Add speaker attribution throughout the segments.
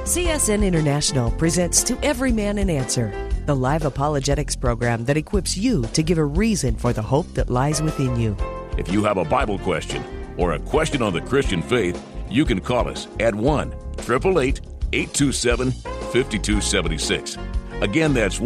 Speaker 1: CSN International presents To Every Man an Answer, the live apologetics program that equips you to give a reason for the hope that lies within you.
Speaker 2: If you have a Bible question or a question on the Christian faith, you can call us at 1-888-827-5276. Again, that's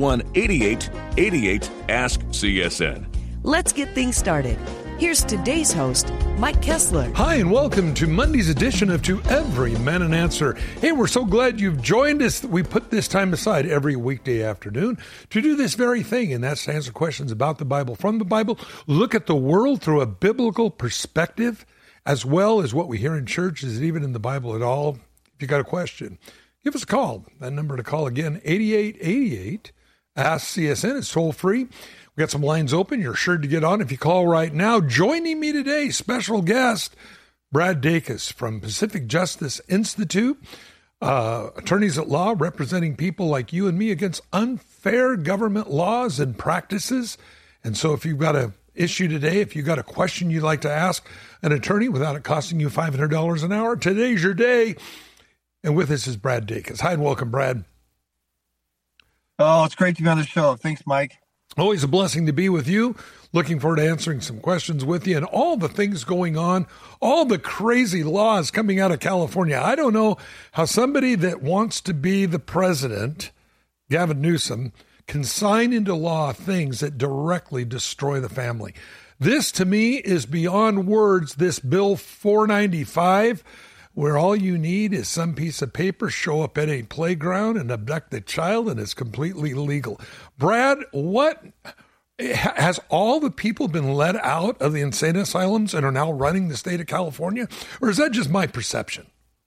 Speaker 2: 1-8888-ASK-CSN.
Speaker 1: Let's get things started. Here's today's host, Mike Kessler.
Speaker 3: Hi, and welcome to Monday's edition of To Every Man an Answer. Hey, we're so glad you've joined us. We put this time aside every weekday afternoon to do this very thing, and that's to answer questions about the Bible, from the Bible, look at the world through a biblical perspective, as well as what we hear in church. Is it even in the Bible at all? If you got a question, give us a call. That number to call again, 8888-ASK-CSN. It's toll free. We got some lines open. You're sure to get on if you call right now. Joining me today, special guest, Brad Dacus from Pacific Justice Institute, attorneys at law representing people like you and me against unfair government laws and practices. And so if you've got an issue today, if you've got a question you'd like to ask an attorney without it costing you $500 an hour, today's your day. And with us is Brad Dacus. Hi and welcome, Brad.
Speaker 4: Oh, it's great to be on the show. Thanks, Mike.
Speaker 3: Always a blessing to be with you. Looking forward to answering some questions with you and all the things going on, all the crazy laws coming out of California. I don't know how somebody that wants to be the president, Gavin Newsom, can sign into law things that directly destroy the family. This, to me, is beyond words. This Bill 495, where all you need is some piece of paper, show up at a playground and abduct the child, and it's completely legal. Brad, what has all the people been let out of the insane asylums and are now running the state of California, or is that just my perception?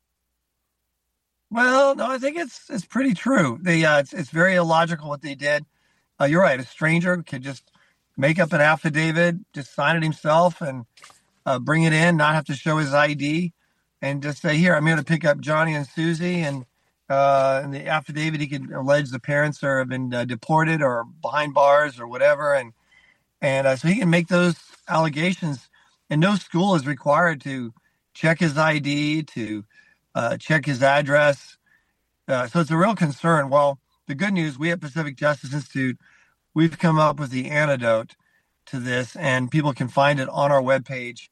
Speaker 4: Well, no, I think it's pretty true. It's very illogical what they did. You're right. A stranger could just make up an affidavit, just sign it himself, and bring it in, not have to show his ID. And just say, here, I'm going to pick up Johnny and Susie, and in the affidavit, he could allege the parents have been deported or behind bars or whatever, and so he can make those allegations. And no school is required to check his ID, to check his address. So it's a real concern. Well, the good news, we at Pacific Justice Institute, we've come up with the antidote to this, and people can find it on our webpage.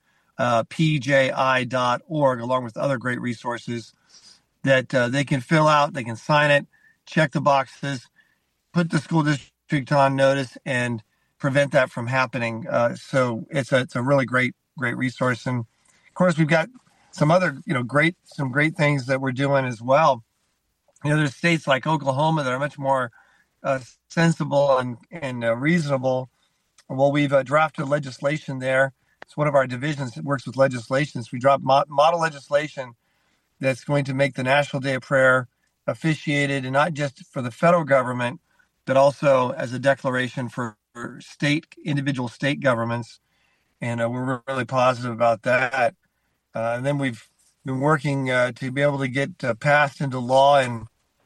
Speaker 4: PJI.org, along with other great resources that they can fill out, they can sign it, check the boxes, put the school district on notice, and prevent that from happening. So it's a really great resource. And of course, we've got some other great things that we're doing as well. There's states like Oklahoma that are much more sensible and reasonable. Well, we've drafted legislation there. It's one of our divisions that works with legislation. So we dropped model legislation that's going to make the National Day of Prayer officiated, and not just for the federal government, but also as a declaration for individual state governments. And we're really positive about that. And then we've been working to be able to get passed into law in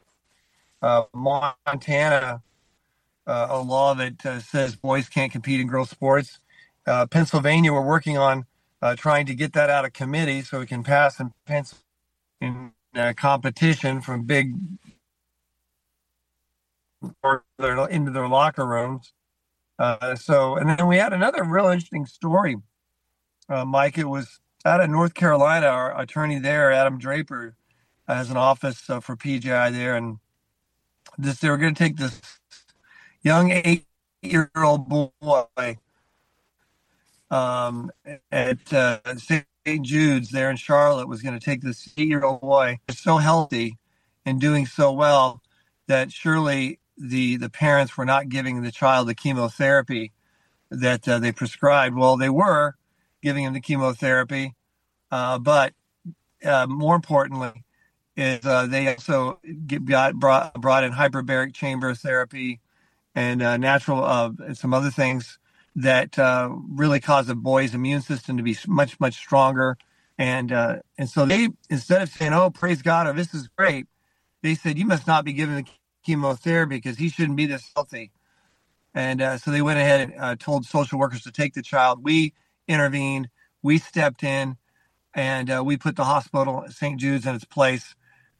Speaker 4: Montana, a law that says boys can't compete in girls' sports. Pennsylvania, we're working on trying to get that out of committee so it can pass in competition from big into their locker rooms. And then we had another real interesting story, Mike. It was out of North Carolina. Our attorney there, Adam Draper, has an office for PJI there, and they were going to take this young 8-year-old boy at St. Jude's there in Charlotte, was going to take this 8-year-old boy, so healthy and doing so well that surely the parents were not giving the child the chemotherapy that they prescribed. Well, they were giving him the chemotherapy, but more importantly is they also brought in hyperbaric chamber therapy and natural and some other things that really cause the boy's immune system to be much, much stronger. And so they, instead of saying, oh, praise God, or this is great, they said, you must not be giving the chemotherapy because he shouldn't be this healthy. And so they went ahead and told social workers to take the child. We intervened. We stepped in, and we put the hospital, St. Jude's, in its place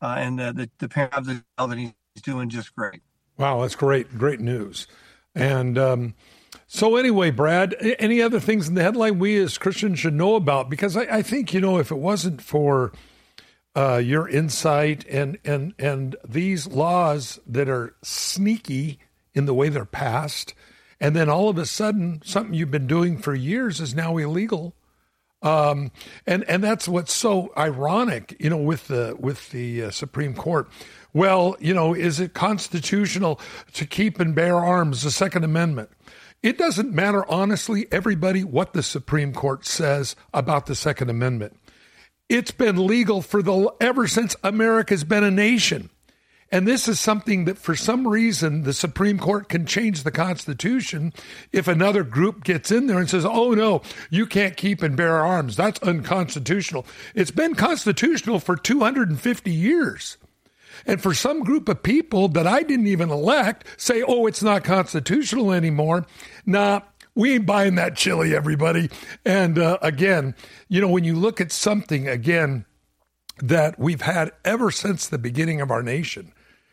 Speaker 4: and the parent of the child, and he's doing just great.
Speaker 3: Wow, that's great. Great news. And so anyway, Brad, any other things in the headline we as Christians should know about? Because I think, if it wasn't for your insight and these laws that are sneaky in the way they're passed, and then all of a sudden something you've been doing for years is now illegal. And that's what's so ironic, with the Supreme Court. Well, is it constitutional to keep and bear arms, the Second Amendment? It doesn't matter, honestly, everybody, what the Supreme Court says about the Second Amendment. It's been legal ever since America's been a nation. And this is something that for some reason the Supreme Court can change the Constitution if another group gets in there and says, oh no, you can't keep and bear arms. That's unconstitutional. It's been constitutional for 250 years. And for some group of people that I didn't even elect say, oh, it's not constitutional anymore. Nah, we ain't buying that chili, everybody. And again, when you look at something, again, that we've had ever since the beginning of our nation,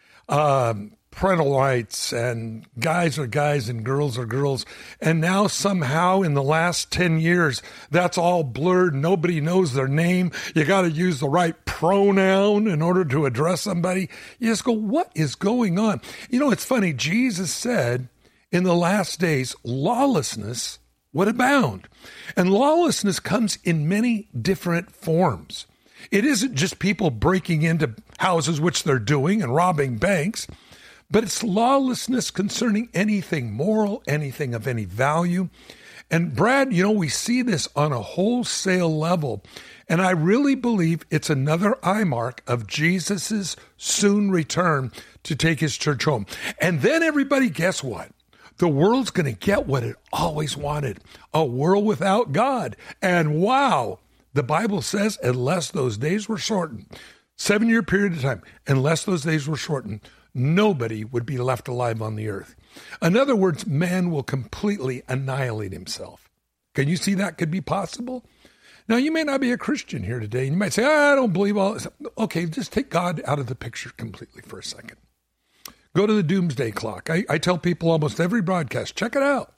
Speaker 3: parental rights, and guys are guys and girls are girls. And now somehow in the last 10 years, that's all blurred. Nobody knows their name. You got to use the right pronoun in order to address somebody. You just go, what is going on? It's funny. Jesus said in the last days, lawlessness would abound. And lawlessness comes in many different forms. It isn't just people breaking into houses, which they're doing, and robbing banks, but it's lawlessness concerning anything moral, anything of any value. And Brad, we see this on a wholesale level. And I really believe it's another eye mark of Jesus's soon return to take his church home. And then everybody, guess what? The world's going to get what it always wanted, a world without God. And wow, the Bible says, unless those days were shortened, 7-year period of time, unless those days were shortened, nobody would be left alive on the earth. In other words, man will completely annihilate himself. Can you see that could be possible? Now, you may not be a Christian here today, and you might say, I don't believe all this. Okay, just take God out of the picture completely for a second. Go to the doomsday clock. I tell people almost every broadcast, check it out.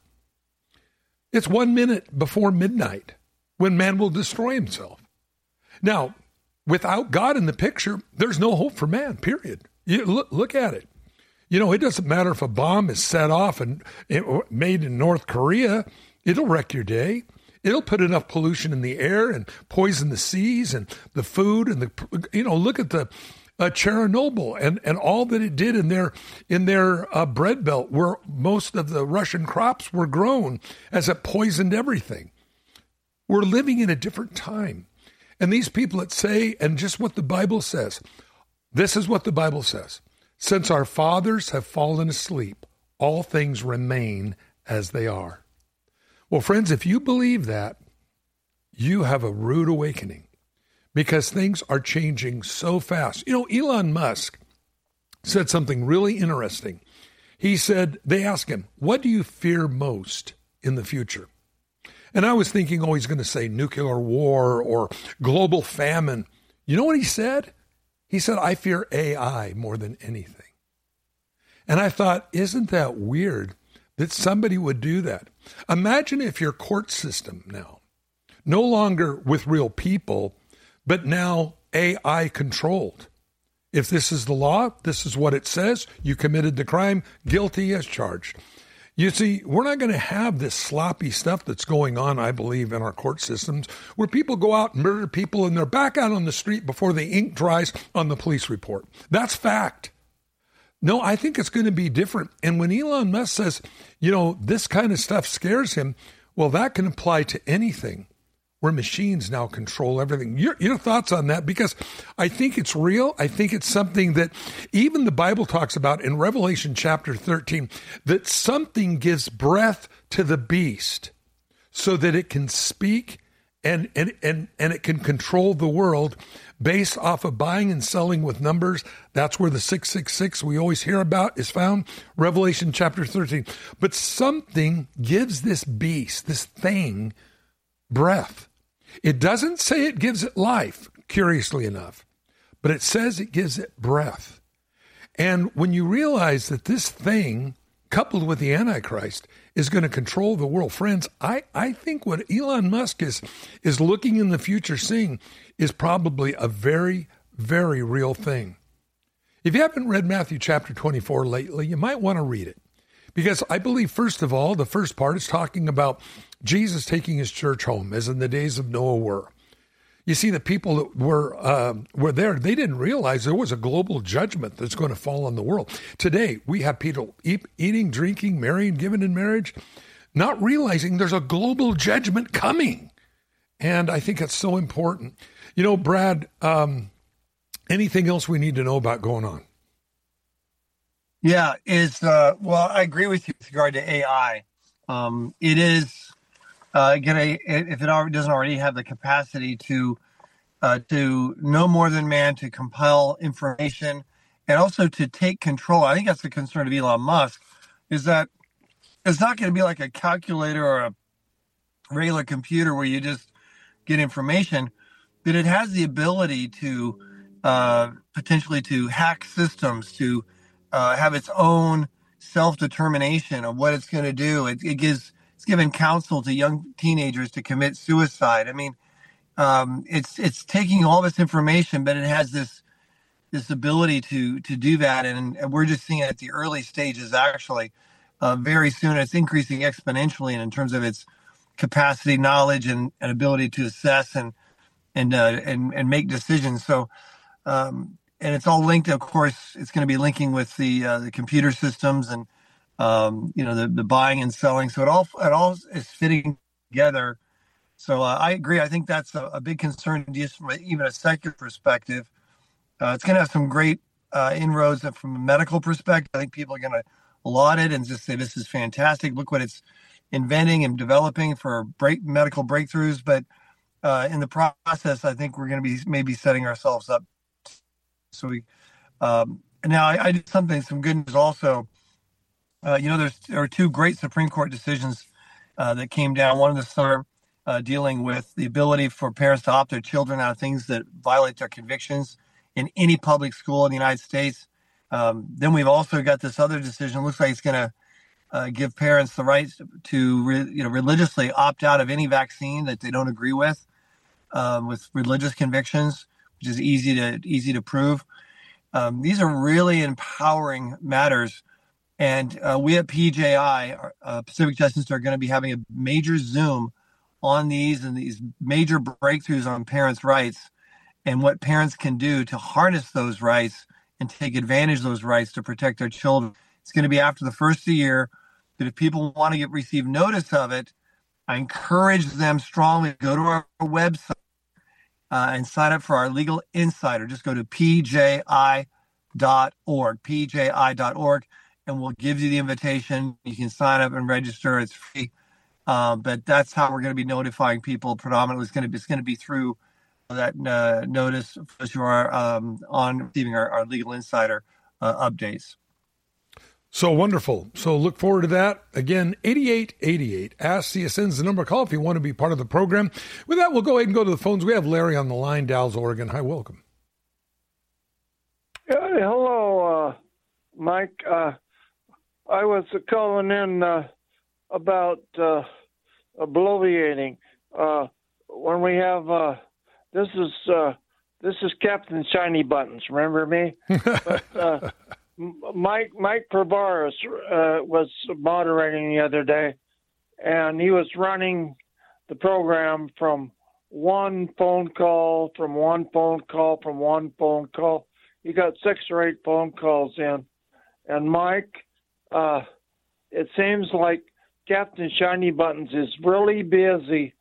Speaker 3: It's 1 minute before midnight when man will destroy himself. Now, without God in the picture, there's no hope for man, period. You look at it. It doesn't matter if a bomb is set off and made in North Korea, it'll wreck your day. It'll put enough pollution in the air and poison the seas and the food and look at the Chernobyl and all that it did in their bread belt where most of the Russian crops were grown as it poisoned everything. We're living in a different time. And these people that say, and just what the Bible says, this is what the Bible says. Since our fathers have fallen asleep, all things remain as they are. Well, friends, if you believe that, you have a rude awakening because things are changing so fast. Elon Musk said something really interesting. He said, they asked him, what do you fear most in the future? And I was thinking, he's going to say nuclear war or global famine. You know what he said? He said, I fear AI more than anything. And I thought, isn't that weird that somebody would do that? Imagine if your court system now, no longer with real people, but now AI controlled. If this is the law, this is what it says. You committed the crime, guilty as charged. You see, we're not going to have this sloppy stuff that's going on, I believe, in our court systems, where people go out and murder people and they're back out on the street before the ink dries on the police report. That's fact. No, I think it's going to be different. And when Elon Musk says, this kind of stuff scares him, well, that can apply to anything where machines now control everything. Your thoughts on that? Because I think it's real. I think it's something that even the Bible talks about in Revelation chapter 13, that something gives breath to the beast so that it can speak and it can control the world based off of buying and selling with numbers. That's where the 666 we always hear about is found, Revelation chapter 13. But something gives this beast, this thing, breath. It doesn't say it gives it life, curiously enough, but it says it gives it breath. And when you realize that this thing, coupled with the Antichrist, is going to control the world, friends, I think what Elon Musk is looking in the future seeing is probably a very, very real thing. If you haven't read Matthew chapter 24 lately, you might want to read it. Because I believe, first of all, the first part is talking about Jesus taking his church home, as in the days of Noah were. You see, the people that were there, they didn't realize there was a global judgment that's going to fall on the world. Today, we have people eating, drinking, marrying, giving in marriage, not realizing there's a global judgment coming. And I think it's so important. You know, Brad, anything else we need to know about going on?
Speaker 4: Yeah, well, I agree with you with regard to AI. It is if it doesn't already have the capacity to know more than man, to compile information, and also to take control. I think that's the concern of Elon Musk, is that it's not going to be like a calculator or a regular computer where you just get information, but it has the ability to potentially to hack systems, to have its own self-determination of what it's going to do. It's given counsel to young teenagers to commit suicide. I mean, it's taking all this information, but it has this ability to do that, and we're just seeing it at the early stages. Actually, very soon, it's increasing exponentially in terms of its capacity, knowledge, and ability to assess and make decisions. So. And it's all linked. Of course, it's going to be linking with the computer systems and the buying and selling. So it all is fitting together. So I agree. I think that's a big concern, just from even a secular perspective. It's going to have some great inroads from a medical perspective. I think people are going to laud it and just say this is fantastic. Look what it's inventing and developing for medical breakthroughs. But in the process, I think we're going to be maybe setting ourselves up. So now I did some good news also. There are two great Supreme Court decisions that came down. One this summer dealing with the ability for parents to opt their children out of things that violate their convictions in any public school in the United States. Then we've also got this other decision. It looks like it's going to give parents the right to religiously opt out of any vaccine that they don't agree with religious convictions, which is easy to prove. These are really empowering matters. And we at PJI, Pacific Justice, are going to be having a major Zoom on these and these major breakthroughs on parents' rights and what parents can do to harness those rights and take advantage of those rights to protect their children. It's going to be after the first of the year. But if people want to receive notice of it, I encourage them strongly to go to our website and sign up for our Legal Insider. Just go to pji.org, pji.org, and we'll give you the invitation. You can sign up and register. It's free. But that's how we're going to be notifying people. Predominantly, it's going to be through that notice for those who are on receiving our Legal Insider updates.
Speaker 3: So wonderful. So look forward to that. Again, 8888. Ask CSN's the number to call if you want to be part of the program. With that, we'll go ahead and go to the phones. We have Larry on the line, Dalles, Oregon. Hi, welcome.
Speaker 5: Hello, Mike. I was calling in about bloviating. When we have this is Captain Shiny Buttons. Remember me? But, Mike Perbaris was moderating the other day, and he was running the program from one phone call. He got 6 or 8 phone calls in. And Mike, it seems like Captain Shiny Buttons is really busy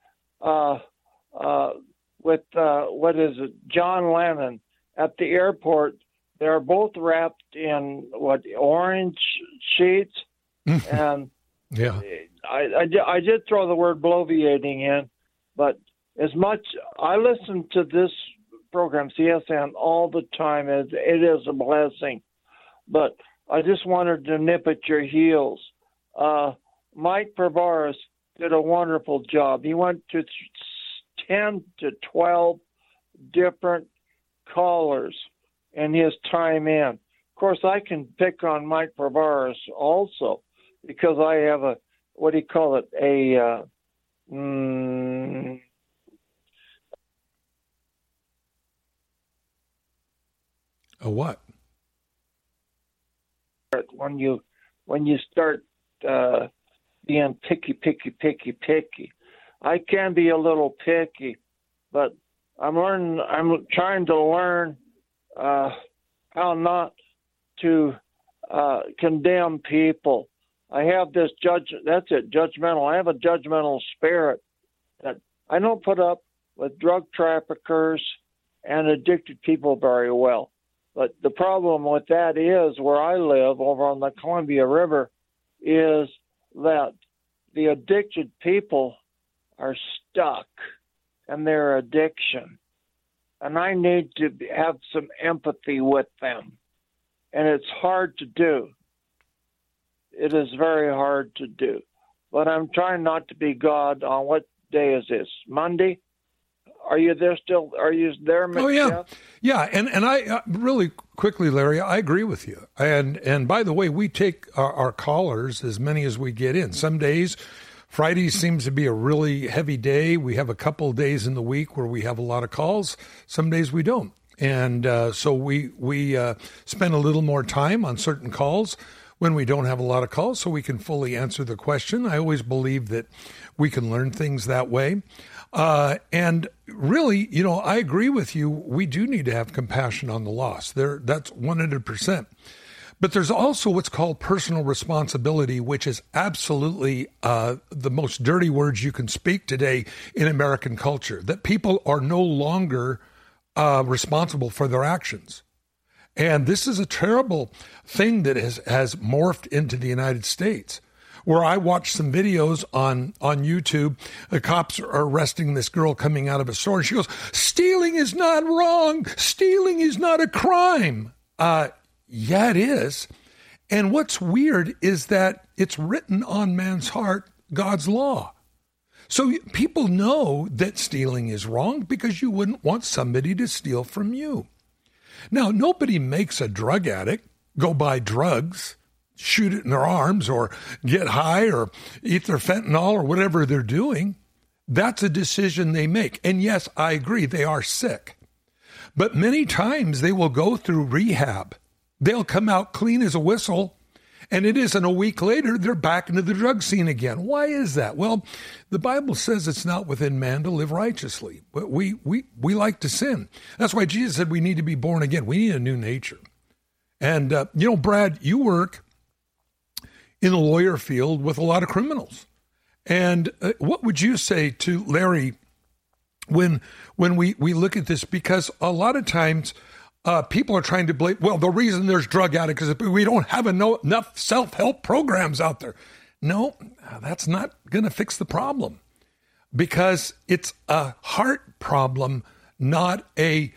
Speaker 5: with, John Lennon at the airport. They're both wrapped in orange sheets, and
Speaker 3: yeah,
Speaker 5: I did throw the word bloviating in, but as much I listen to this program CSN all the time. It is a blessing, but I just wanted to nip at your heels. Mike Perbaris did a wonderful job. He went to 10 to 12 different callers and his time in. Of course, I can pick on Mike Barbaras also because I have a, what do you call it,
Speaker 3: a what?
Speaker 5: When you start being picky. I can be a little picky, but I'm trying to learn how not to condemn people. I have this judgmental. I have a judgmental spirit that I don't put up with drug traffickers and addicted people very well. But the problem with that is where I live over on the Columbia River is that the addicted people are stuck in their addiction. And I need to have some empathy with them. And it's hard to do. It is very hard to do. But I'm trying not to be God on what day is this? Monday? Are you there still? Are you there, Mick?
Speaker 3: Oh, yeah.
Speaker 5: Jeff?
Speaker 3: Yeah, and I really quickly, Larry, I agree with you. And by the way, we take our callers, as many as we get in. Some days, Friday seems to be a really heavy day. We have a couple of days in the week where we have a lot of calls. Some days we don't. And so we spend a little more time on certain calls when we don't have a lot of calls so we can fully answer the question. I always believe that we can learn things that way. And really, I agree with you. We do need to have compassion on the lost. That's 100%. But there's also what's called personal responsibility, which is absolutely the most dirty words you can speak today in American culture, that people are no longer responsible for their actions. And this is a terrible thing that has morphed into the United States, where I watched some videos on YouTube. The cops are arresting this girl coming out of a store. And she goes, "Stealing is not wrong. Stealing is not a crime." Yeah, it is. And what's weird is that it's written on man's heart, God's law. So people know that stealing is wrong because you wouldn't want somebody to steal from you. Now, nobody makes a drug addict go buy drugs, shoot it in their arms, or get high, or eat their fentanyl, or whatever they're doing. That's a decision they make. And yes, I agree, they are sick. But many times they will go through rehab. They'll come out clean as a whistle, and it isn't a week later, they're back into the drug scene again. Why is that? Well, the Bible says it's not within man to live righteously. But we like to sin. That's why Jesus said we need to be born again. We need a new nature. And, Brad, you work in the lawyer field with a lot of criminals. And what would you say to Larry when we look at this? Because a lot of times people are trying to blame, well, the reason there's drug addicts is we don't have enough self-help programs out there. No, that's not going to fix the problem, because it's a heart problem, not a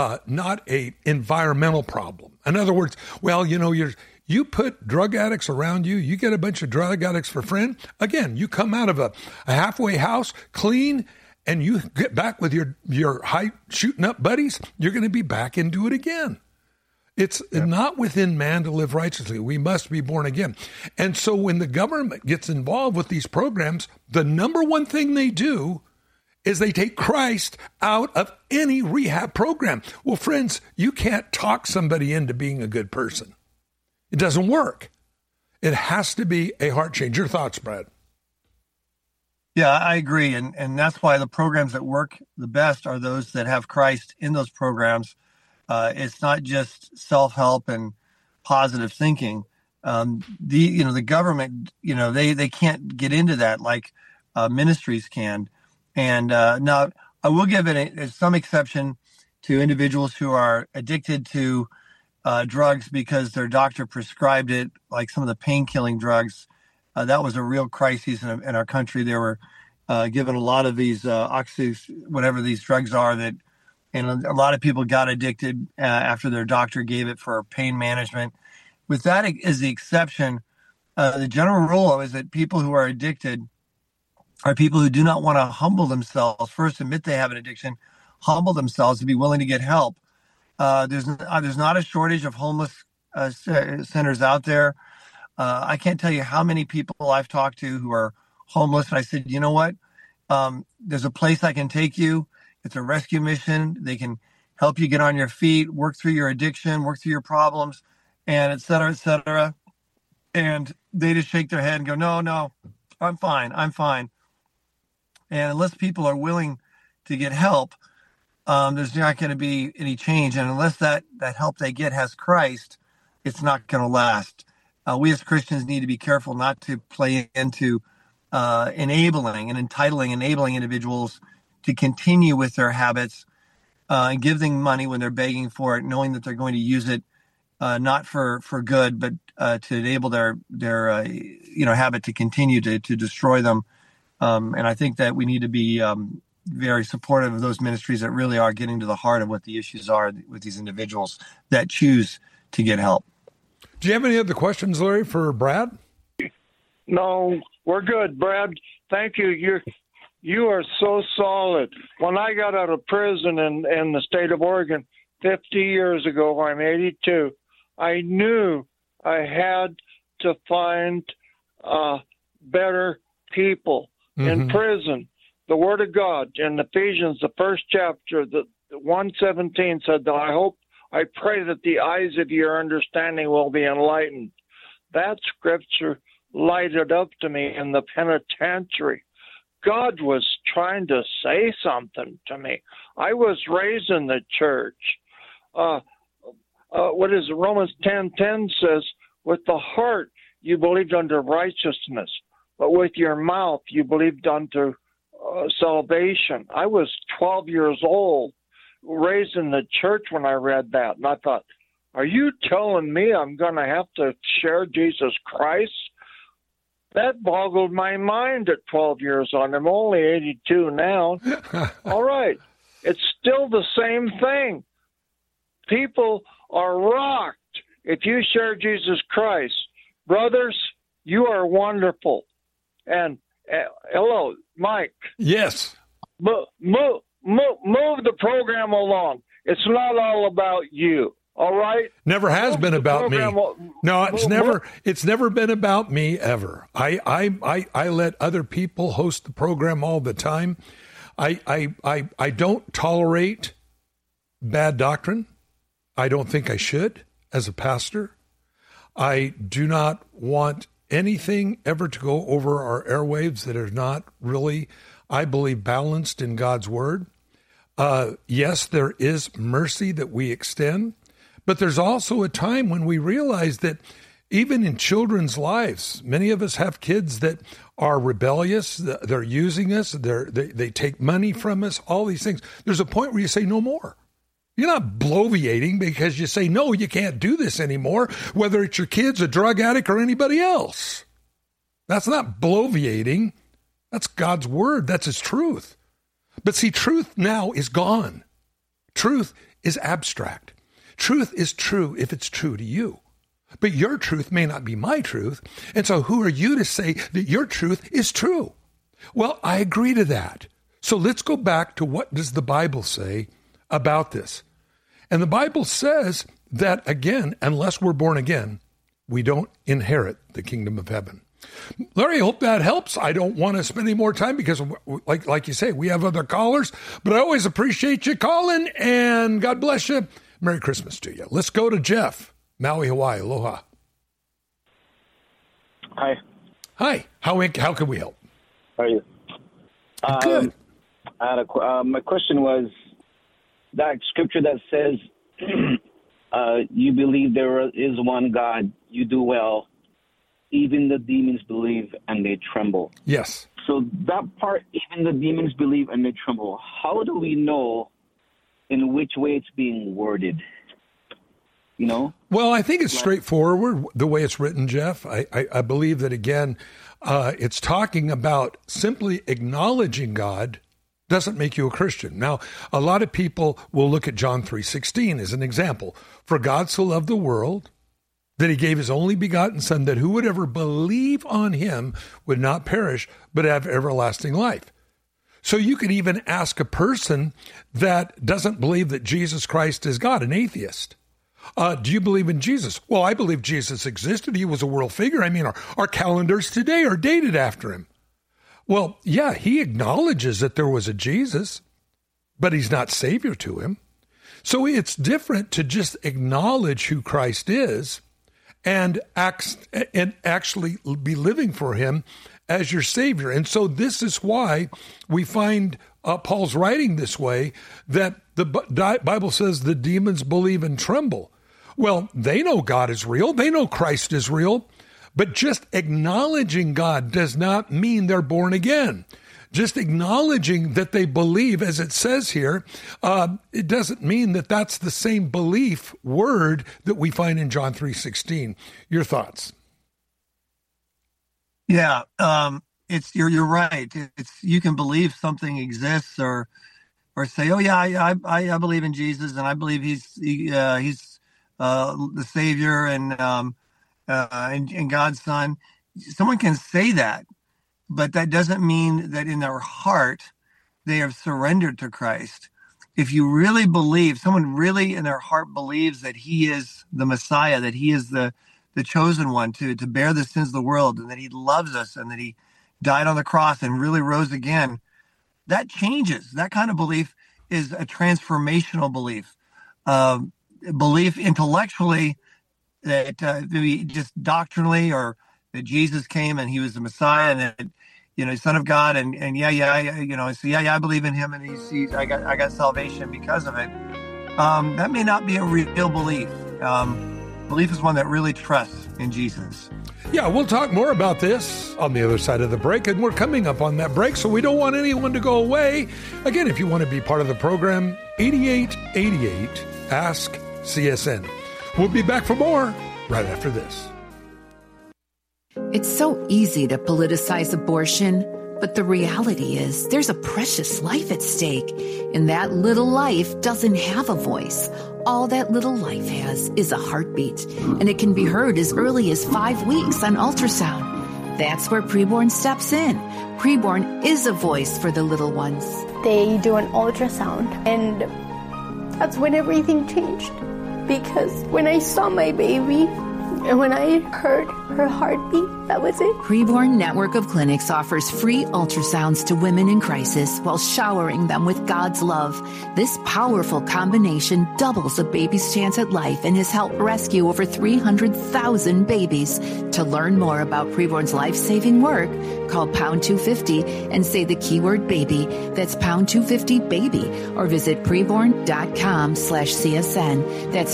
Speaker 3: environmental problem. In other words, well, you put drug addicts around you, you get a bunch of drug addicts for friend. Again, you come out of a halfway house clean, and you get back with your high shooting up buddies, you're going to be back into it again. It's not within man to live righteously. We must be born again. And so when the government gets involved with these programs, the number one thing they do is they take Christ out of any rehab program. Well, friends, you can't talk somebody into being a good person. It doesn't work. It has to be a heart change. Your thoughts, Brad?
Speaker 4: Yeah, I agree. And that's why the programs that work the best are those that have Christ in those programs. It's not just self-help and positive thinking. The government, they can't get into that like ministries can. And now I will give it some exception to individuals who are addicted to drugs because their doctor prescribed it, like some of the pain-killing drugs. That was a real crisis in our country. They were given a lot of these whatever these drugs are and a lot of people got addicted after their doctor gave it for pain management. With that as the exception, the general rule is that people who are addicted are people who do not want to humble themselves, first admit they have an addiction, humble themselves to be willing to get help. There's not a shortage of homeless centers out there. I can't tell you how many people I've talked to who are homeless. And I said, you know what? There's a place I can take you. It's a rescue mission. They can help you get on your feet, work through your addiction, work through your problems, and et cetera, et cetera. And they just shake their head and go, no, I'm fine. And unless people are willing to get help, there's not going to be any change. And unless that help they get has Christ, it's not going to last. We as Christians need to be careful not to play into enabling individuals to continue with their habits and give them money when they're begging for it, knowing that they're going to use it not for good, but to enable their habit to continue to destroy them. And I think that we need to be very supportive of those ministries that really are getting to the heart of what the issues are with these individuals that choose to get help.
Speaker 3: Do you have any other questions, Larry, for Brad?
Speaker 5: No, we're good, Brad. Thank you. You are so solid. When I got out of prison in the state of Oregon 50 years ago, I'm 82, I knew I had to find better people in prison. The Word of God in Ephesians, the first chapter, the 1:17 said that I pray that the eyes of your understanding will be enlightened. That scripture lighted up to me in the penitentiary. God was trying to say something to me. I was raised in the church. What is it? Romans 10:10 says, with the heart you believed unto righteousness, but with your mouth you believed unto salvation. I was 12 years old, raised in the church when I read that. And I thought, are you telling me I'm going to have to share Jesus Christ? That boggled my mind at 12 years old. I'm only 82 now. All right. It's still the same thing. People are rocked if you share Jesus Christ. Brothers, you are wonderful. And hello, Mike.
Speaker 3: Yes.
Speaker 5: Move the program along. It's not all about you. All right.
Speaker 3: Never has been about me. No, it's never been about me ever. I let other people host the program all the time. I don't tolerate bad doctrine. I don't think I should as a pastor. I do not want anything ever to go over our airwaves that are not really, I believe, balanced in God's word. Yes, there is mercy that we extend, but there's also a time when we realize that even in children's lives, many of us have kids that are rebellious. They're using us. They take money from us, all these things. There's a point where you say no more. You're not bloviating because you say, no, you can't do this anymore, whether it's your kids, a drug addict, or anybody else. That's not bloviating. That's God's word. That's his truth. But see, truth now is gone. Truth is abstract. Truth is true if it's true to you. But your truth may not be my truth. And so who are you to say that your truth is true? Well, I agree to that. So let's go back to what does the Bible say about this. And the Bible says that, again, unless we're born again, we don't inherit the kingdom of heaven. Larry, I hope that helps. I don't want to spend any more time because, like you say, we have other callers, but I always appreciate you calling, and God bless you. Merry Christmas to you. Let's go to Jeff, Maui, Hawaii. Aloha.
Speaker 6: Hi.
Speaker 3: Hi. How can we help?
Speaker 6: How are you?
Speaker 3: Good.
Speaker 6: My question was, that scripture that says, you believe there is one God, you do well. Even the demons believe and they tremble.
Speaker 3: Yes.
Speaker 6: So that part, even the demons believe and they tremble. How do we know in which way it's being worded? You know?
Speaker 3: Well, I think it's straightforward the way it's written, Jeff. I believe that, again, it's talking about simply acknowledging God doesn't make you a Christian. Now, a lot of people will look at John 3:16 as an example. For God so loved the world that he gave his only begotten son, that who would ever believe on him would not perish, but have everlasting life. So you could even ask a person that doesn't believe that Jesus Christ is God, an atheist. Do you believe in Jesus? Well, I believe Jesus existed. He was a world figure. I mean, our calendars today are dated after him. Well, yeah, he acknowledges that there was a Jesus, but he's not Savior to him. So it's different to just acknowledge who Christ is and actually be living for him as your Savior. And so this is why we find Paul's writing this way, that the Bible says the demons believe and tremble. Well, they know God is real. They know Christ is real. But just acknowledging God does not mean they're born again. Just acknowledging that they believe, as it says here, it doesn't mean that that's the same belief word that we find in John 3:16. Your thoughts?
Speaker 4: Yeah, you're right. You can believe something exists, or say, oh yeah, I believe in Jesus, and I believe he's the Savior and God's Son. Someone can say that, but that doesn't mean that in their heart they have surrendered to Christ. If you really believe, someone really in their heart believes that he is the Messiah, that he is the chosen one to bear the sins of the world, and that he loves us, and that he died on the cross and really rose again, that changes. That kind of belief is a transformational belief. Belief intellectually, that maybe just doctrinally, or that Jesus came and he was the Messiah, and that, Son of God, and I believe in him, and I got salvation because of it. That may not be a real belief. Belief is one that really trusts in Jesus.
Speaker 3: Yeah, we'll talk more about this on the other side of the break, and we're coming up on that break, so we don't want anyone to go away. Again, if you want to be part of the program, 8888 Ask CSN. We'll be back for more right after this.
Speaker 7: It's so easy to politicize abortion, but the reality is there's a precious life at stake, and that little life doesn't have a voice. All that little life has is a heartbeat, and it can be heard as early as 5 weeks on ultrasound. That's where Preborn steps in. Preborn is a voice for the little ones.
Speaker 8: They do an ultrasound, and that's when everything changed. Because when I saw my baby, and when I heard her heartbeat, that was it.
Speaker 7: Preborn Network of Clinics offers free ultrasounds to women in crisis while showering them with God's love. This powerful combination doubles a baby's chance at life and has helped rescue over 300,000 babies. To learn more about Preborn's life-saving work, call pound 250 and say the keyword baby. That's pound 250 baby, or visit preborn.com/CSN. That's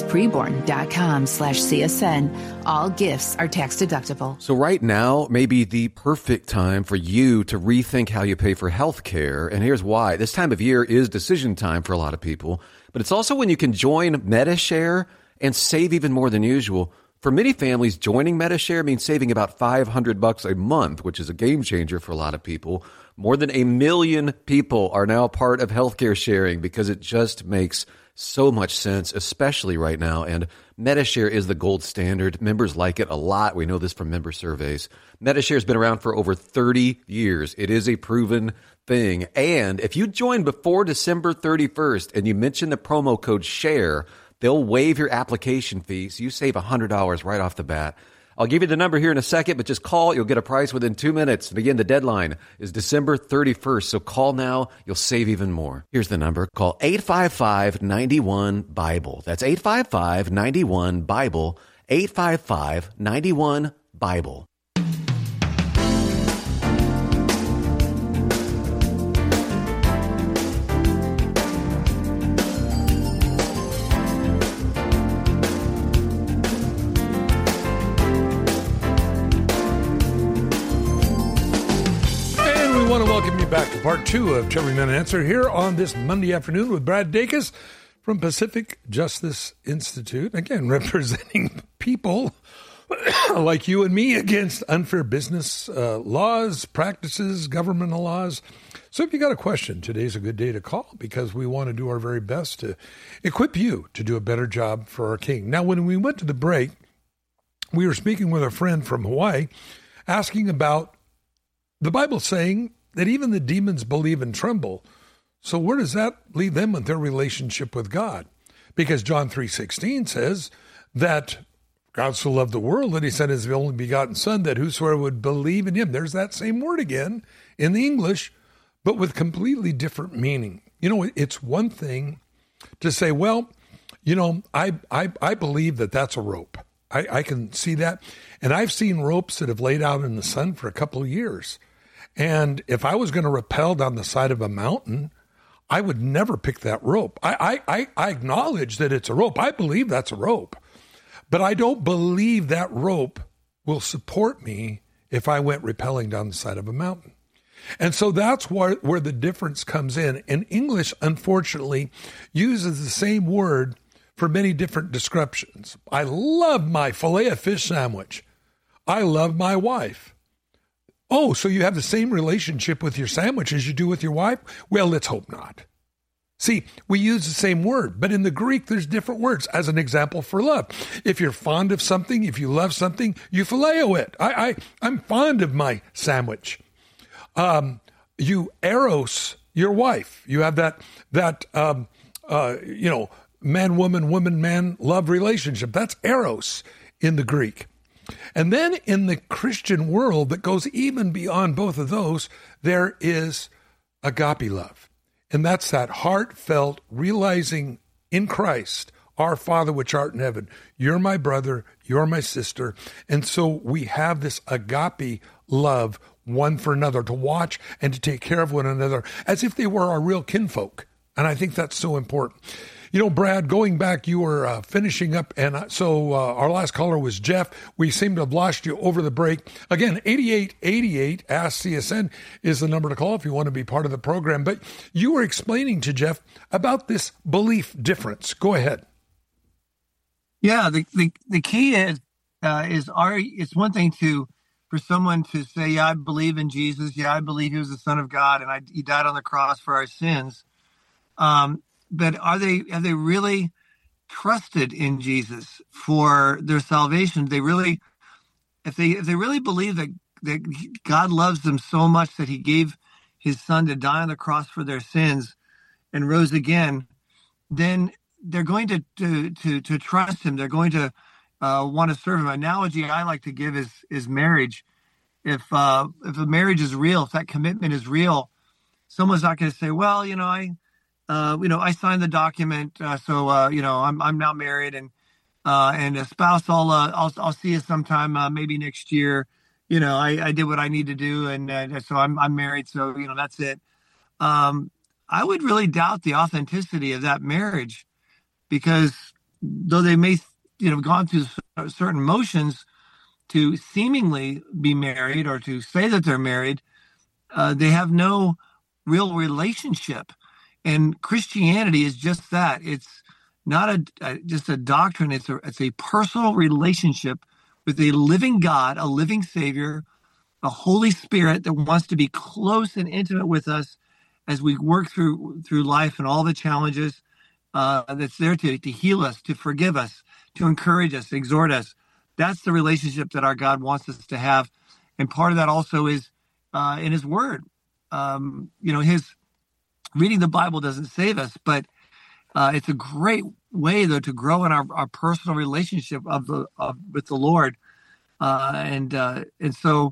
Speaker 7: preborn.com/CSN. All gifts are tax deductible.
Speaker 9: So right now may be the perfect time for you to rethink how you pay for health care. And here's why. This time of year is decision time for a lot of people, but it's also when you can join Medi-Share and save even more than usual. For many families, joining Medi-Share means saving about $500 a month, which is a game changer for a lot of people. More than 1 million people are now part of healthcare sharing because it just makes so much sense, especially right now. And Medi-Share is the gold standard. Members like it a lot. We know this from member surveys. Medi-Share has been around for over 30 years. It is a proven thing. And if you join before December 31st and you mention the promo code SHARE, they'll waive your application fee, so you save $100 right off the bat. I'll give you the number here in a second, but just call. You'll get a price within 2 minutes. And again, the deadline is December 31st, so call now. You'll save even more. Here's the number. Call 855-91-BIBLE. That's 855-91-BIBLE, 855-91-BIBLE.
Speaker 3: Back to part 2 of Chubby Men Answer here on this Monday afternoon with Brad Dacus from Pacific Justice Institute. Again, representing people like you and me against unfair business laws, practices, governmental laws. So if you got a question, today's a good day to call because we want to do our very best to equip you to do a better job for our King. Now, when we went to the break, we were speaking with a friend from Hawaii asking about the Bible saying that even the demons believe and tremble. So where does that leave them with their relationship with God? Because John 3:16 says that God so loved the world that he sent his only begotten Son, that whosoever would believe in him. There's that same word again in the English, but with completely different meaning. You know, it's one thing to say, well, you know, I believe that that's a rope. I can see that. And I've seen ropes that have laid out in the sun for a couple of years. And if I was going to rappel down the side of a mountain, I would never pick that rope. I acknowledge that it's a rope. I believe that's a rope. But I don't believe that rope will support me if I went rappelling down the side of a mountain. And so that's where the difference comes in. And English, unfortunately, uses the same word for many different descriptions. I love my filet of fish sandwich. I love my wife. Oh, so you have the same relationship with your sandwich as you do with your wife? Well, let's hope not. See, we use the same word, but in the Greek, there's different words. As an example for love, if you're fond of something, if you love something, you phileo it. I'm fond of my sandwich. You eros your wife. You have that man, woman, man, love relationship. That's eros in the Greek. And then in the Christian world that goes even beyond both of those, there is agape love. And that's that heartfelt realizing in Christ, our Father which art in heaven, you're my brother, you're my sister. And so we have this agape love one for another, to watch and to take care of one another as if they were our real kinfolk. And I think that's so important. You know, Brad, going back, you were finishing up, and so our last caller was Jeff. We seem to have lost you over the break. Again, 8888 Ask CSN is the number to call if you want to be part of the program. But you were explaining to Jeff about this belief difference. Go ahead.
Speaker 4: Yeah, the key is it's one thing for someone to say, yeah, I believe in Jesus. Yeah, I believe he was the Son of God, and he died on the cross for our sins. But have they really trusted in Jesus for their salvation? If they really believe that God loves them so much that he gave his Son to die on the cross for their sins and rose again, then they're going to trust him. They're going to want to serve him. An analogy I like to give is marriage. If a marriage is real, if that commitment is real, someone's not going to say, well, I signed the document, so I'm now married, and a spouse, I'll see you sometime, maybe next year. I did what I need to do, and so I'm married, so that's it. I would really doubt the authenticity of that marriage, because though they may gone through certain motions to seemingly be married or to say that they're married, they have no real relationship. And Christianity is just that. It's not just a doctrine. It's a personal relationship with a living God, a living Savior, a Holy Spirit that wants to be close and intimate with us as we work through life and all the challenges. That's there to heal us, to forgive us, to encourage us, exhort us. That's the relationship that our God wants us to have. And part of that also is in his word. His reading the Bible doesn't save us, but it's a great way, though, to grow in our personal relationship with the Lord. And so,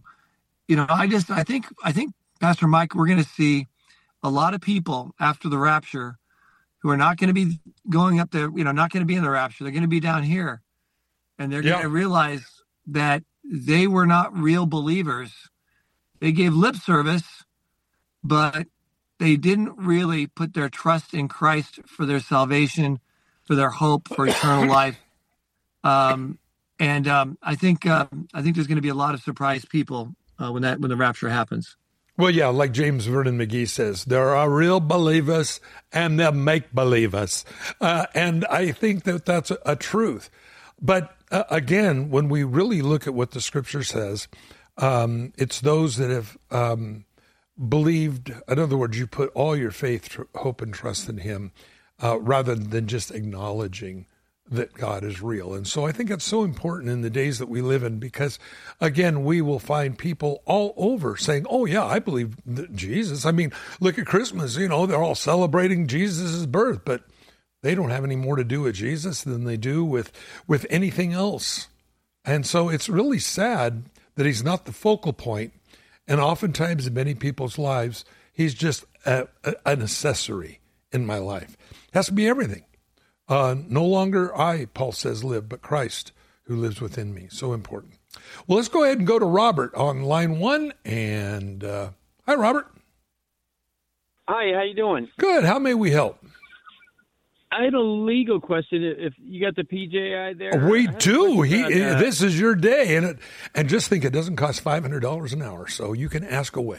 Speaker 4: I think, Pastor Mike, we're going to see a lot of people after the rapture who are not going to be going up there, not going to be in the rapture. They're going to be down here, and they're going to realize that they were not real believers. They gave lip service, but they didn't really put their trust in Christ for their salvation, for their hope, for eternal life. I think there's going to be a lot of surprised people when the rapture happens.
Speaker 3: Well, yeah, like James Vernon McGee says, there are real believers and they're make-believers. And I think that's a truth. But again, when we really look at what the Scripture says, it's those that have believed. In other words, you put all your faith, hope, and trust in him, rather than just acknowledging that God is real. And so I think it's so important in the days that we live in, because again, we will find people all over saying, oh yeah, I believe that Jesus. I mean, look at Christmas, they're all celebrating Jesus' birth, but they don't have any more to do with Jesus than they do with anything else. And so it's really sad that he's not the focal point. And oftentimes in many people's lives, he's just an accessory in my life. It has to be everything. No longer I, Paul says, live, but Christ who lives within me. So important. Well, let's go ahead and go to Robert on line 1. And hi, Robert.
Speaker 10: Hi, how you doing?
Speaker 3: Good. How may we help?
Speaker 10: I had a legal question. If you got the PJI there,
Speaker 3: we do. This is your day, and just think, it doesn't cost $500 an hour, so you can ask away.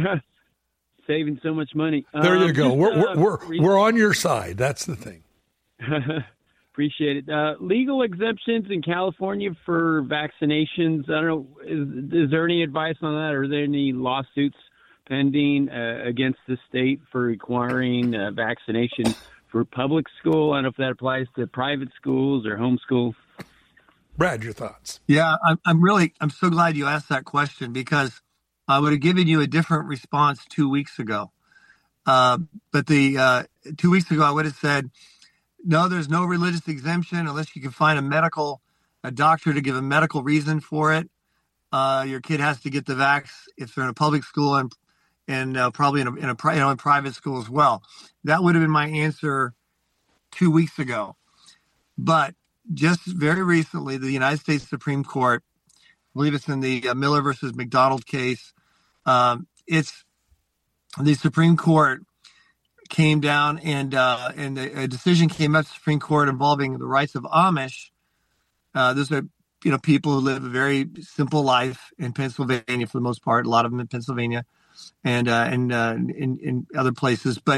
Speaker 10: Saving so much money.
Speaker 3: There you go. We're on your side. That's the thing.
Speaker 10: Appreciate it. Legal exemptions in California for vaccinations. I don't know. Is there any advice on that? Are there any lawsuits pending against the state for requiring vaccination for public school? I don't know if that applies to private schools or homeschool.
Speaker 3: Brad, your thoughts?
Speaker 4: Yeah, I'm so glad you asked that question, because I would have given you a different response 2 weeks ago. But 2 weeks ago, I would have said, no, there's no religious exemption unless you can find a doctor to give a medical reason for it. Your kid has to get the vax if they're in a public school and probably in private school as well. That would have been my answer 2 weeks ago. But just very recently, the United States Supreme Court, I believe it's in the Miller versus McDonald case, it's the Supreme Court came down and a decision came up to the Supreme Court involving the rights of Amish. Those are people who live a very simple life in Pennsylvania for the most part. A lot of them in Pennsylvania and in other places, but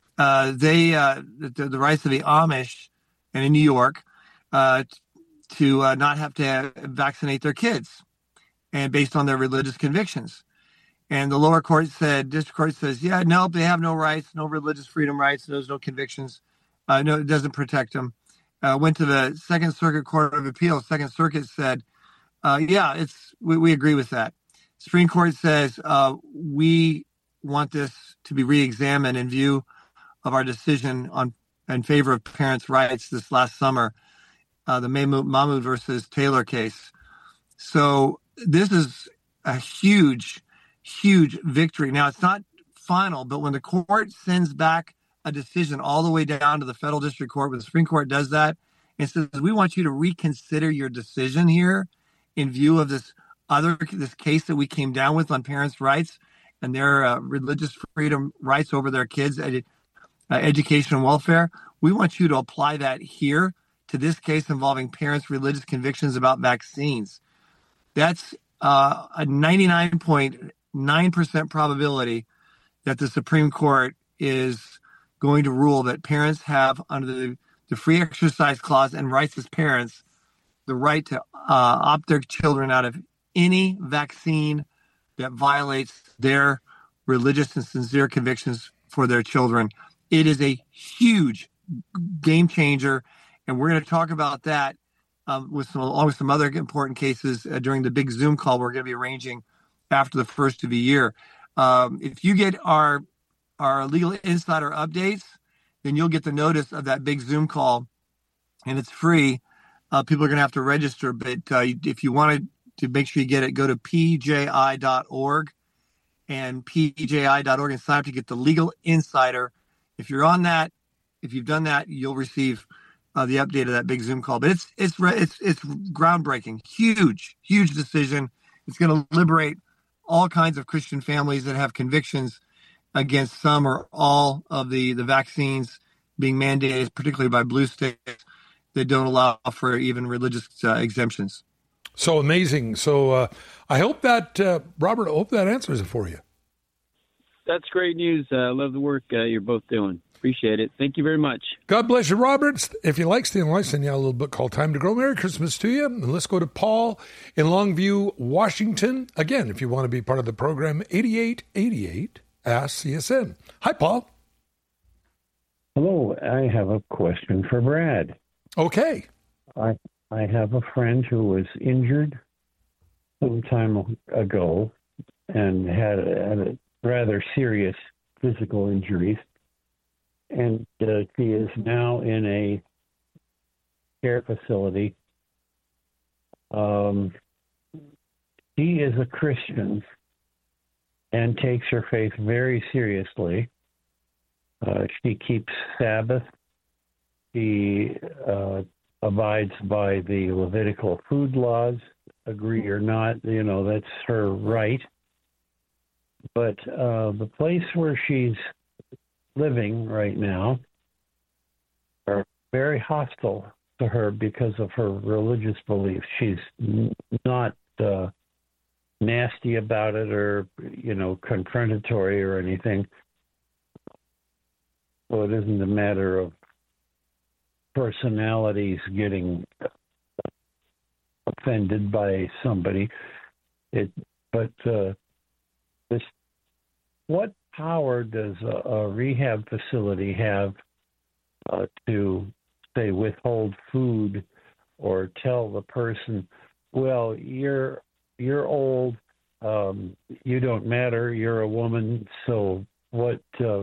Speaker 4: the rights of the Amish and in New York to not have to vaccinate their kids, and based on their religious convictions. And the lower court district court says, yeah, no, they have no rights, no religious freedom rights. There's no convictions. No, it doesn't protect them. Went to the Second Circuit Court of Appeals. Second Circuit said, yeah, we agree with that. Supreme Court says, we want this to be reexamined in view of our decision in favor of parents' rights this last summer, the Mahmoud versus Taylor case. So this is a huge victory. Now, it's not final, but when the court sends back a decision all the way down to the federal district court, when the Supreme Court does that and says, we want you to reconsider your decision here in view of this case that we came down with on parents' rights and their religious freedom rights over their kids' education and welfare. We want you to apply that here to this case involving parents' religious convictions about vaccines. That's a 99.9% probability that the Supreme Court is going to rule that parents have, under the free exercise clause and rights as parents, the right to opt their children out of any vaccine that violates their religious and sincere convictions for their children. It is a huge game changer, and we're going to talk about that along with some other important cases during the big Zoom call we're going to be arranging after the first of the year. If you get our Legal Insider updates, then you'll get the notice of that big Zoom call, and it's free. People are going to have to register, but if you wanted to make sure you get it, go to pji.org and pji.org and sign up to get the Legal Insider. If you're on that, if you've done that, you'll receive the update of that big Zoom call. But it's groundbreaking, huge decision. It's going to liberate all kinds of Christian families that have convictions against some or all of the vaccines being mandated, particularly by blue states that don't allow for even religious exemptions.
Speaker 3: So amazing. So I hope that, Robert, I hope that answers it for you.
Speaker 10: That's great news. I love the work you're both doing. Appreciate it. Thank you very much.
Speaker 3: God bless you, Robert. If you like Stephen Light, send you out a little book called Time to Grow. Merry Christmas to you. And let's go to Paul in Longview, Washington. Again, if you want to be part of the program, 8888 Ask CSN. Hi, Paul.
Speaker 11: Hello. I have a question for Brad.
Speaker 3: Okay.
Speaker 11: I have a friend who was injured some time ago and had a rather serious physical injuries, and she is now in a care facility. She is a Christian and takes her faith very seriously. She keeps Sabbath. She abides by the Levitical food laws, agree or not, that's her right. But the place where she's living right now are very hostile to her because of her religious beliefs. She's not nasty about it or, confrontatory or anything. So it isn't a matter of personalities getting offended by somebody. What power does a rehab facility have to, say, withhold food or tell the person, well, you're old, you don't matter, you're a woman, so what,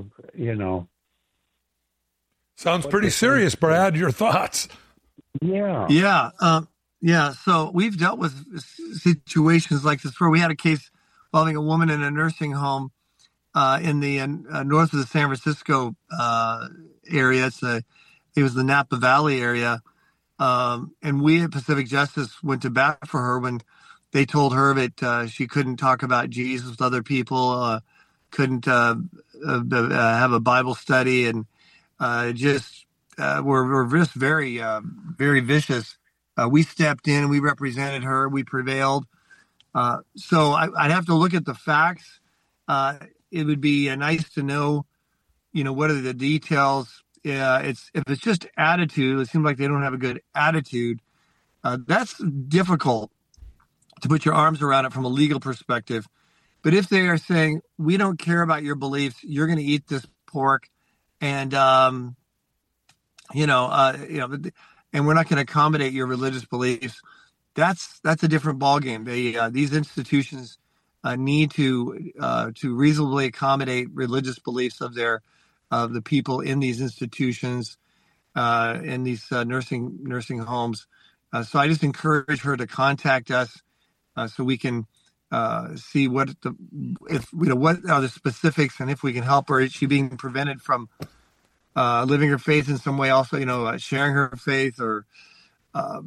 Speaker 3: Sounds pretty serious, Brad. Your thoughts?
Speaker 11: Yeah.
Speaker 4: Yeah. So we've dealt with situations like this where we had a case involving a woman in a nursing home in the north of the San Francisco area. It was the Napa Valley area. And we at Pacific Justice went to bat for her when they told her that she couldn't talk about Jesus with other people, couldn't have a Bible study, and we're just very, very vicious. We stepped in, we represented her, we prevailed. So I'd have to look at the facts. It would be nice to know, what are the details. If it's just attitude, it seems like they don't have a good attitude. That's difficult to put your arms around it from a legal perspective. But if they are saying, we don't care about your beliefs, you're going to eat this pork, and and we're not going to accommodate your religious beliefs, that's a different ballgame. These institutions need to reasonably accommodate religious beliefs of the people in these institutions, in these nursing homes. So I just encourage her to contact us so we can see what are the specifics, and if we can help her. Is she being prevented from living her faith in some way? Also, sharing her faith, or I'd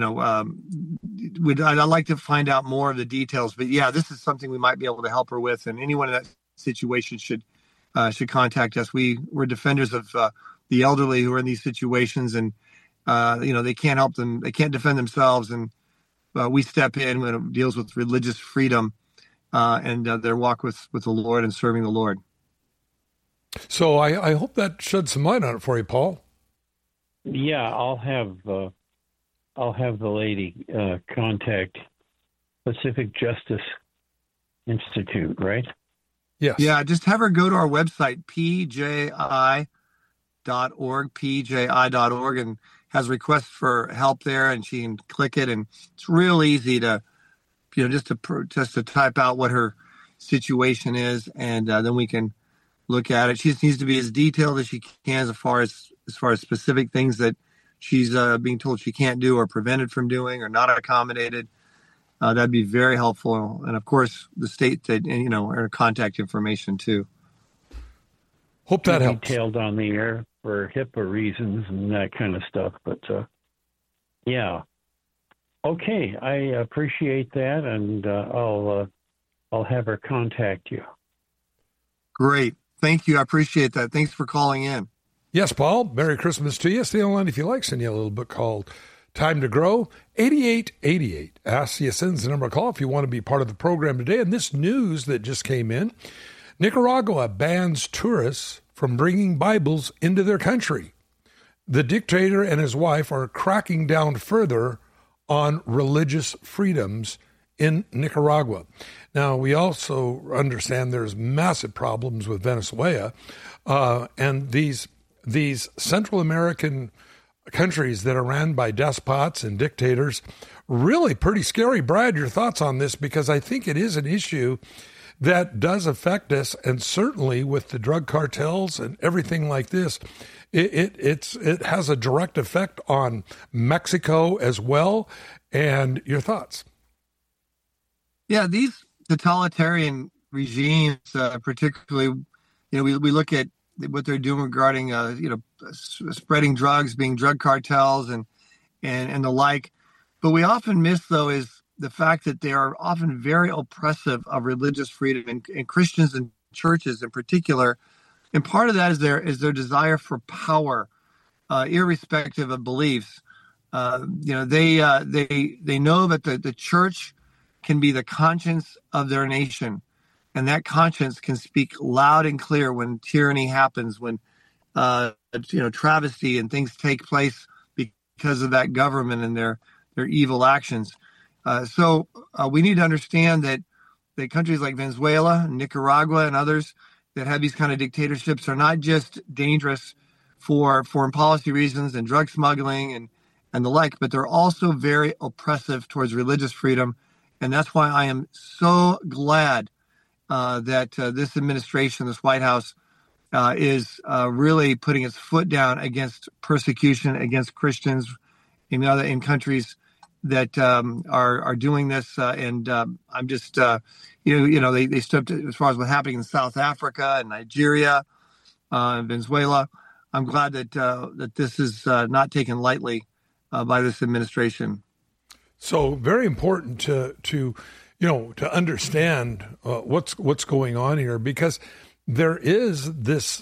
Speaker 4: like to find out more of the details. But yeah, this is something we might be able to help her with, and anyone in that situation should contact us. We're defenders of the elderly who are in these situations, and they can't help them, they can't defend themselves, and we step in when it deals with religious freedom and their walk with the Lord and serving the Lord.
Speaker 3: So I hope that sheds some light on it for you, Paul.
Speaker 11: Yeah, I'll have the lady contact Pacific Justice Institute, right?
Speaker 3: Yes.
Speaker 4: Yeah, just have her go to our website, pji.org, and has requests for help there, and she can click it, and it's real easy to, just to type out what her situation is, and then we can look at it. She just needs to be as detailed as she can as far as specific things that she's being told she can't do or prevented from doing or not accommodated. That'd be very helpful. And of course, the state her contact information too.
Speaker 3: Hope that helps.
Speaker 11: Detailed on the air for HIPAA reasons and that kind of stuff. But yeah. Okay, I appreciate that, and I'll have her contact you.
Speaker 4: Great. Thank you. I appreciate that. Thanks for calling in.
Speaker 3: Yes, Paul. Merry Christmas to you. Stay online if you like. Send you a little book called Time to Grow. 8888. Ask you, sends the number a call if you want to be part of the program today. And this news that just came in, Nicaragua bans tourists from bringing Bibles into their country. The dictator and his wife are cracking down further on religious freedoms in Nicaragua. Now, we also understand there's massive problems with Venezuela, and these Central American countries that are ran by despots and dictators. Really pretty scary. Brad, your thoughts on this? Because I think it is an issue that does affect us, and certainly with the drug cartels and everything like this, it has a direct effect on Mexico as well. And your thoughts?
Speaker 4: Yeah, these totalitarian regimes, particularly, we look at what they're doing regarding, spreading drugs, being drug cartels and the like. But we often miss, though, is the fact that they are often very oppressive of religious freedom and Christians and churches in particular. And part of that is their desire for power, irrespective of beliefs. They know that the church can be the conscience of their nation, and that conscience can speak loud and clear when tyranny happens, when travesty and things take place because of that government and their evil actions. So we need to understand that countries like Venezuela, Nicaragua, and others that have these kind of dictatorships are not just dangerous for foreign policy reasons and drug smuggling and the like, but they're also very oppressive towards religious freedom. And that's why I am so glad that this administration, this White House, is really putting its foot down against persecution against Christians in countries that are doing this. And I'm just, they stepped as far as what's happening in South Africa and Nigeria, and Venezuela. I'm glad that this is not taken lightly by this administration.
Speaker 3: So very important to understand what's going on here, because there is this,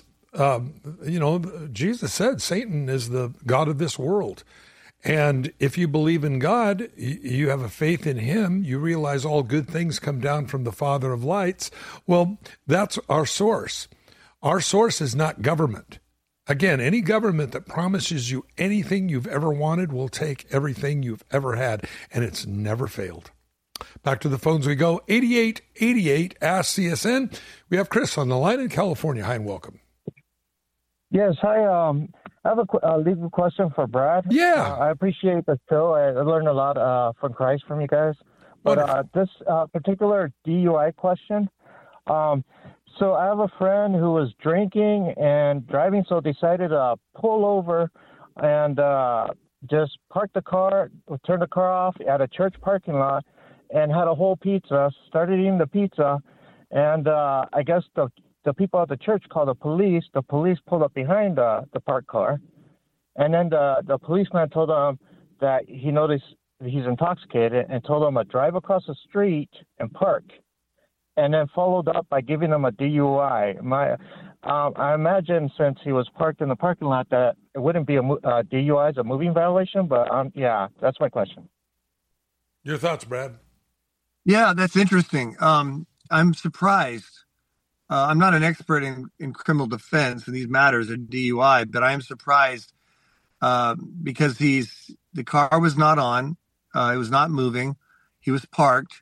Speaker 3: Jesus said Satan is the god of this world. And if you believe in God, you have a faith in him, you realize all good things come down from the Father of lights. Well, that's our source. Our source is not government. Again, any government that promises you anything you've ever wanted will take everything you've ever had, and it's never failed. Back to the phones we go. 8888 Ask CSN. We have Chris on the line in California. Hi and welcome.
Speaker 12: Yes, hi. I have a legal question for Brad.
Speaker 3: Yeah.
Speaker 12: I appreciate the show. I learned a lot from Christ from you guys. But this particular DUI question, so I have a friend who was drinking and driving, so decided to pull over and just park the car, turn the car off at a church parking lot, and had a whole pizza, started eating the pizza, and I guess the people at the church called the police. The police pulled up behind the parked car, and then the policeman told them that he noticed he's intoxicated and told him to drive across the street and park, and then followed up by giving him a DUI. I imagine since he was parked in the parking lot that it wouldn't be a DUI, it's a moving violation, but yeah, that's my question.
Speaker 3: Your thoughts, Brad?
Speaker 4: Yeah, that's interesting. I'm surprised. I'm not an expert in criminal defense in these matters of DUI, but I am surprised because the car was not on, it was not moving, he was parked.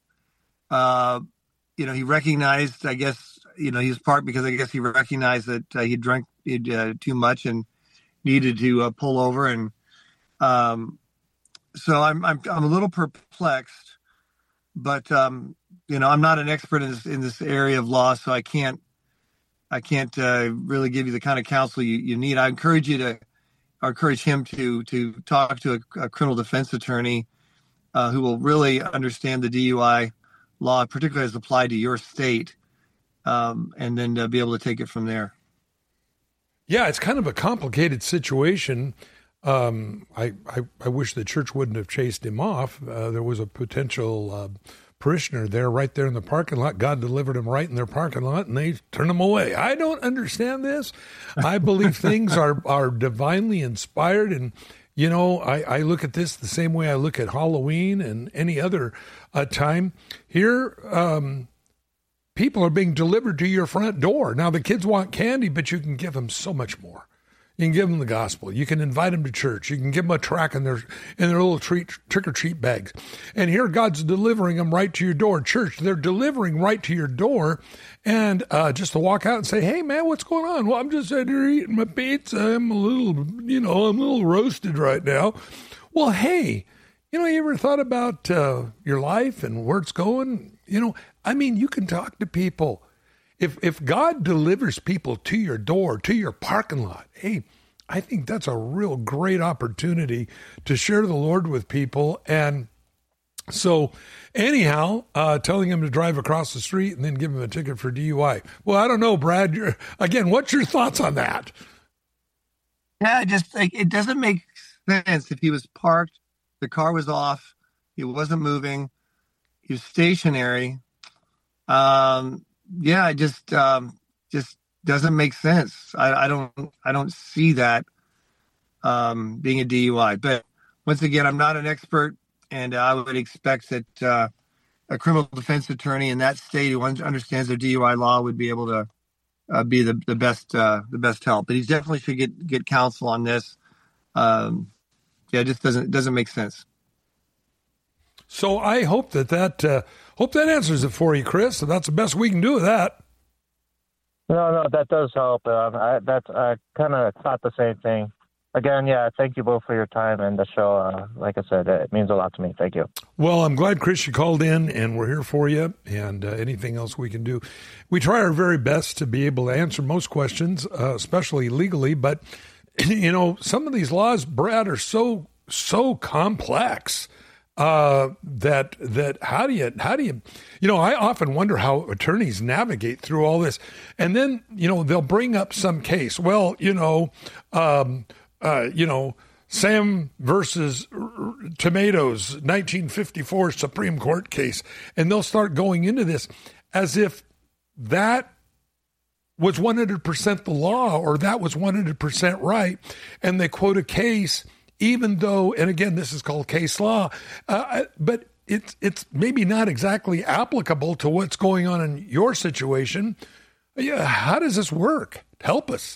Speaker 4: He recognized, I guess, he was parked because I guess he recognized that he'd drank too much and needed to pull over, and so I'm a little perplexed. But I'm not an expert in this area of law, so I can't really give you the kind of counsel you need. I encourage him to talk to a criminal defense attorney who will really understand the DUI law, particularly as applied to your state, and then be able to take it from there.
Speaker 3: Yeah, it's kind of a complicated situation. I wish the church wouldn't have chased him off. There was a potential parishioner there, right there in the parking lot. God delivered him right in their parking lot, and they turned him away. I don't understand this. I believe things are divinely inspired, and I look at this the same way I look at Halloween and any other time. Here, people are being delivered to your front door. Now, the kids want candy, but you can give them so much more. You can give them the gospel. You can invite them to church. You can give them a tract in their little trick-or-treat bags. And here God's delivering them right to your door. Church, they're delivering right to your door. And just to walk out and say, hey, man, what's going on? Well, I'm just sitting here eating my pizza. I'm a little roasted right now. Well, hey, you ever thought about your life and where it's going? You can talk to people. If God delivers people to your door, to your parking lot, hey, I think that's a real great opportunity to share the Lord with people. And so anyhow, telling him to drive across the street and then give him a ticket for DUI. Well, I don't know, Brad. Again, what's your thoughts on that?
Speaker 4: Yeah, it doesn't make sense. If he was parked, the car was off, he wasn't moving, he was stationary. It just doesn't make sense. I don't see that being a DUI. But once again, I'm not an expert, and I would expect that a criminal defense attorney in that state who understands their DUI law would be able to be the best help. But he definitely should get counsel on this. It just doesn't make sense.
Speaker 3: So I hope that answers it for you, Chris. And that's the best we can do with that.
Speaker 12: No, that does help. I kind of thought the same thing. Again, thank you both for your time and the show. Like I said, it means a lot to me. Thank you.
Speaker 3: Well, I'm glad, Chris, you called in, and we're here for you. And anything else we can do, we try our very best to be able to answer most questions, especially legally. But some of these laws, Brad, are so complex. That how do you I often wonder how attorneys navigate through all this. And then, they'll bring up some case. Well, Sam versus Tomatoes, 1954 Supreme Court case. And they'll start going into this as if that was 100% the law or that was 100% right. And they quote a case, even though, and again, this is called case law, but it's maybe not exactly applicable to what's going on in your situation. Yeah, how does this work? Help us.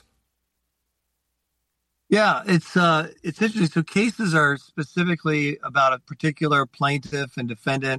Speaker 4: Yeah, it's interesting. So cases are specifically about a particular plaintiff and defendant,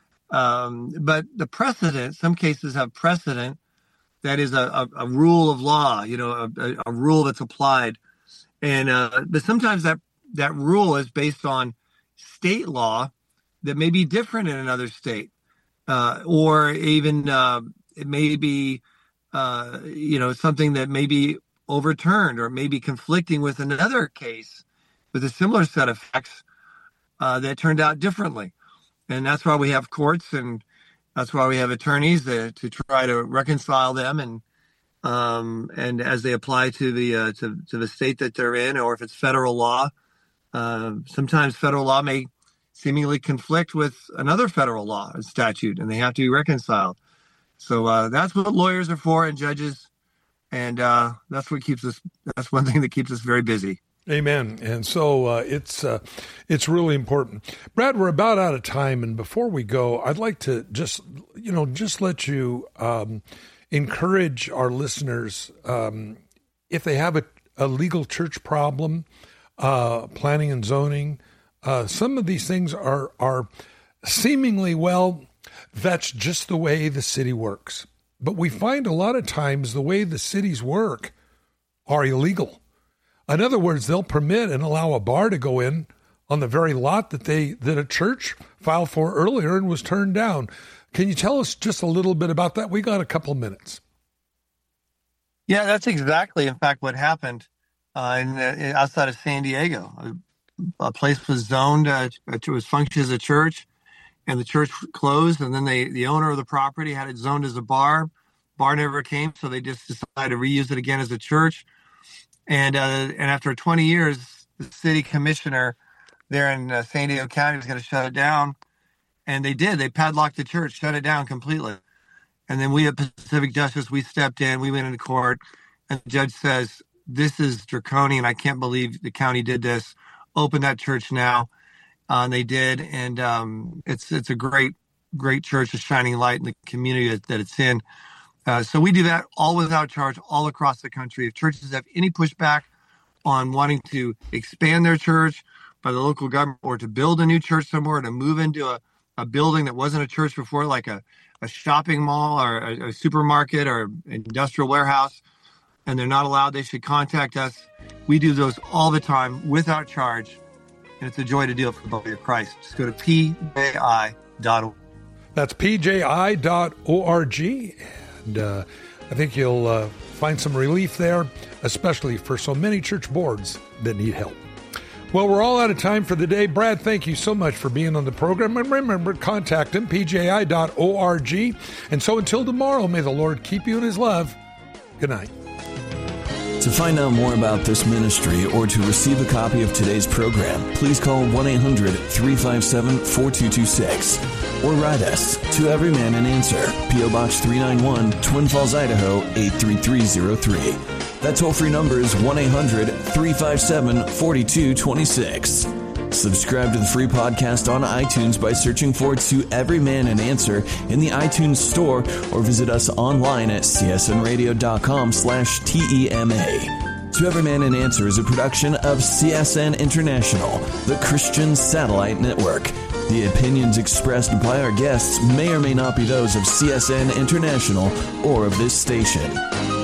Speaker 4: but the precedent. Some cases have precedent that is a rule of law. A rule that's applied, and but sometimes that rule is based on state law that may be different in another state, or even it may be, something that may be overturned or may be conflicting with another case with a similar set of facts that turned out differently. And that's why we have courts, and that's why we have attorneys to try to reconcile them and as they apply to the state that they're in, or if it's federal law. Sometimes federal law may seemingly conflict with another federal law and statute, and they have to be reconciled. So that's what lawyers are for, and judges, and that's what keeps us. That's one thing that keeps us very busy.
Speaker 3: Amen. And so it's really important. Brad, we're about out of time, and before we go, I'd like to just let you encourage our listeners if they have a legal church problem. Planning and zoning. Some of these things are seemingly, that's just the way the city works. But we find a lot of times the way the cities work are illegal. In other words, they'll permit and allow a bar to go in on the very lot that a church filed for earlier and was turned down. Can you tell us just a little bit about that? We got a couple of minutes.
Speaker 4: Yeah, that's exactly, in fact, what happened. Outside of San Diego, a place was zoned. It was functioned as a church, and the church closed. And then the owner of the property had it zoned as a bar. Bar never came, so they just decided to reuse it again as a church. And after 20 years, the city commissioner there in San Diego County was going to shut it down, and they did. They padlocked the church, shut it down completely. And then we at Pacific Justice, we stepped in. We went into court, and the judge says, "This is draconian. I can't believe the county did this. Open that church now." And they did. And it's a great church, a shining light in the community that it's in. So we do that all without charge all across the country. If churches have any pushback on wanting to expand their church by the local government, or to build a new church somewhere, to move into a building that wasn't a church before, like a shopping mall or a supermarket or an industrial warehouse, and they're not allowed, they should contact us. We do those all the time without charge, and it's a joy to do it for the body of Christ. Just go to pji.org.
Speaker 3: That's pji.org, and I think you'll find some relief there, especially for so many church boards that need help. Well, we're all out of time for the day. Brad, thank you so much for being on the program. And remember, contact him, pji.org. And so until tomorrow, may the Lord keep you in his love. Good night.
Speaker 13: To find out more about this ministry or to receive a copy of today's program, please call 1-800-357-4226 or write us to Every Man an Answer, P.O. Box 391, Twin Falls, Idaho 83303. That toll-free number is 1-800-357-4226. Subscribe to the free podcast on iTunes by searching for To Every Man an Answer in the iTunes store, or visit us online at csnradio.com/TEMA. To Every Man an Answer is a production of CSN International, the Christian Satellite Network. The opinions expressed by our guests may or may not be those of CSN International or of this station.